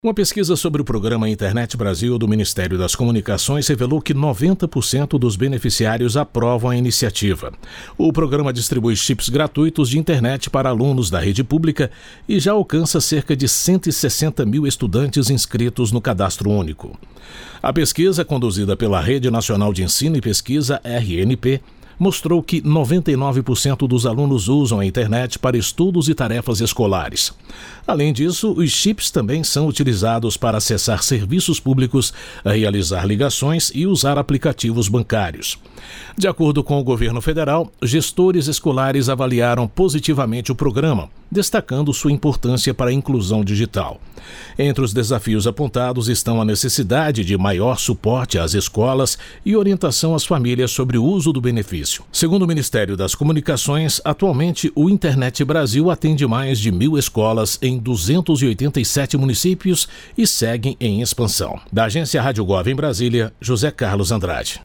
Uma pesquisa sobre o programa Internet Brasil do Ministério das Comunicações revelou que 90% dos beneficiários aprovam a iniciativa. O programa distribui chips gratuitos de internet para alunos da rede pública e já alcança cerca de 160 mil estudantes inscritos no Cadastro Único. A pesquisa, conduzida pela Rede Nacional de Ensino e Pesquisa, RNP, mostrou que 99% dos alunos usam a internet para estudos e tarefas escolares. Além disso, os chips também são utilizados para acessar serviços públicos, realizar ligações e usar aplicativos bancários. De acordo com o governo federal, gestores escolares avaliaram positivamente o programa, destacando sua importância para a inclusão digital. Entre os desafios apontados estão a necessidade de maior suporte às escolas e orientação às famílias sobre o uso do benefício. Segundo o Ministério das Comunicações, atualmente o Internet Brasil atende mais de 1.000 escolas em 287 municípios e segue em expansão. Da agência Rádio Gov em Brasília, José Carlos Andrade.